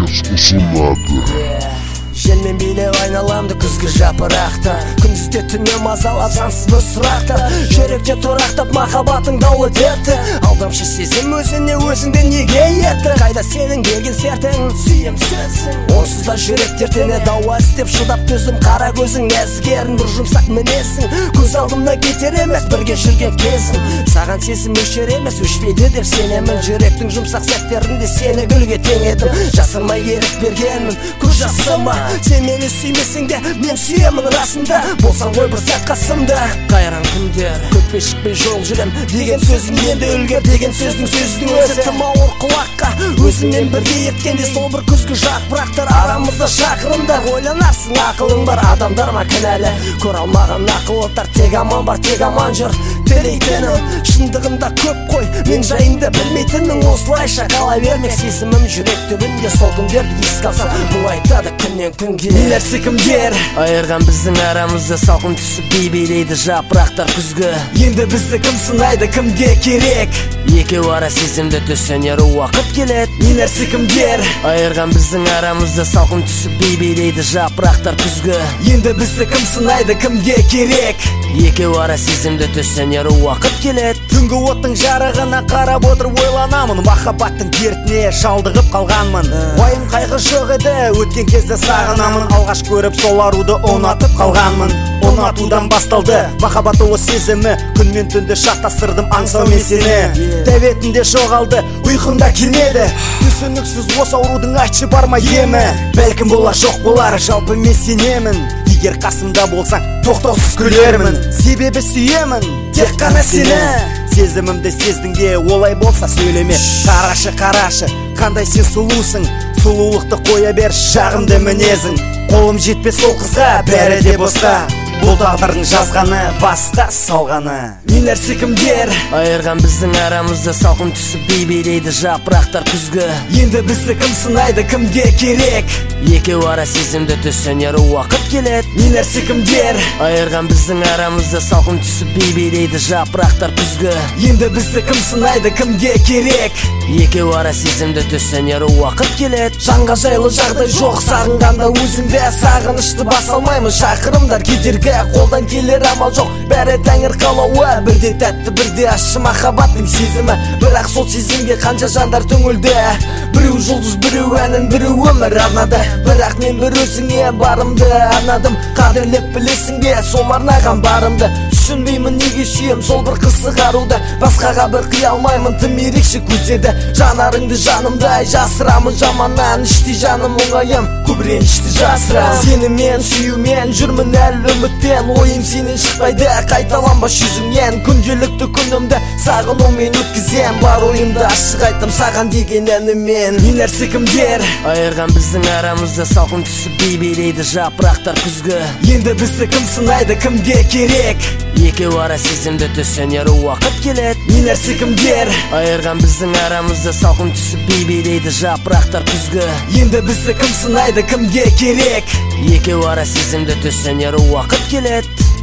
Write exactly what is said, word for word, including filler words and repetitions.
ұсынады. Желмен билеп айналамды күзгі жапырақта, күндізде түнде мазалап жансыз бір сұрақтар. Жүректе тұрақтап махаббатың даулы дерті, алдамшы сезім өзіне өзіңді неге ерті. Қайда сенің келген сертің, сүйем сөзсің. Онсыз да жүрек дертіне дауа іздеп шыдап төзім. Қара көзің нәзігерін бір жұмсақ мінесің, көз алдымда кетер емес бірге жүрген кезің. Саған сезім өшер емес өшпейді деп сенемін. Жүректің жұмсақ сәттерінде сені гүлге теңедім. Жасырмай ерік бергенмін, көз жасыма. Сен мені сүймесең де мен сүйемін расында, болсаң ғой бір сәт қасымда. Қайран күндер көппе шықпай жол жүрем деген сөзің енді үлгер деген сөздің сөздің өзі тым ауыр құлаққа. Өзіңмен бірге еткенде сол бір күзгі жапырақтар арамызда шақырымдар. Ойланарсың ақылың бар адамдар ма кінәлі, көре алмаған ақылықтар. Тек аман бар тек аман жүр тілейтінім, шындығында көп қой мен жайыңды білмейтінмін. Осылайша қала бермек сезімім жүрек түбінде, сол күндерді еске алсам бұл айтады күннен күнге. Нелер сикімдер айырған біздің арамызды, салқын түсіп би билейді жапырақтар күзгі. Енді бізді кім сынайды, кімге керек? Екеу ара сезімді түсінер уақыт келет. Нелер сикімдер айырған біздің арамызды, салқын түсіп би билейді жапырақтар күзгі. Енді бізді кім сынайды, кімге керек? Екеу ара сезімді түсінер уақыт келет. Түнгі оттың жарығына қарап отырып ойланамын, махаббаттың дертіне шалдығып қалғанмын. Уайым қайғы жоқ еді, өткен кезде сағынамын. Алғаш көріп сол аруды ұнатып қалғанмын. Ұнатудан басталды махаббат ұлы сезімі, күн мен түнді шатастырдым аңсаумен сені. Тәбетінде жоғалды, ұйқымда келмеді. Түсініксіз осы аурудың айтшы бар ма емі? Бәлкім болар жоқ болар, жалпы мен сенемін. Егер қасымда болсаң тоқтаусыз күлермін, себебі сүйемін тек қана сені. Сезімімді сездің бе, олай болса сөйлеме. Қарашы қарашы қандай сен сұлусың, сұлулықты қоя бер жағымды мінезің. Қолым жетпес сол қызға бәрі де босқа, бұл тағдырдың жазғаны басқа салғаны. Нелер сикімдер айырған біздің арамызды, салқын түсіп би билейді жапырақтар күзгі. Енді бізді кім сынайды, кімге керек? Екеу ара сезімді түсінер уақыт келет. Нелер сикімдер айырған біздің арамызды, салқын түсіп би билейді жапырақтар күзгі. Енді бізді кім сынайды, кімге керек? Екеу ара сезімді түсінер уақыт келет. Жанға жайлы жағдай жоқ, сағынғанда өзіңді сағынышты баса алмаймын. Шақырымдар кедергі, қолдан келер амал жоқ, бәрі тәңір қалауы. Бірде тәтті бірде ащы махаббаттың сезімі, бірақ сол сезімге қанша жандар түңілді. Біреу жұлдыз біреу әнін біреу өмір арнады, бірақ мен бір өзіңе барымды арнадым. Қадірлеп білесің бе сол арнаған барымды? Түсінбеймін неге сүйем сол бір қысық аруды, басқаға бір қия алмаймын тым ерекше көздеді. Жанарыңды жанымдай жасырамын жаманнан, іште жаным мұңайым көп ренішті жасырам. Сені мен сүюмен жүрмін әлі үмітпен, ойым сенен шықпайды қайталанбас жүзіңнен. Күнделікті күнімді сағынумен өткізем, бар ойымды ашық айттым саған деген әнімен. Нелер сикімдер айырған біздің арамызды, салқын түсіп би билейді жапырақтар күзгі. Енді бізді кім сынайды, кімге керек? Екеу ара сезімді түсінер уақыт келет. Нелер сикімдер айырған біздің арамызды, салқын түсіп би билейді жапырақтар күзгі. Енді бізді кім сынайды, кімге керек? Екеу ара сезімді түсінер уақыт келет.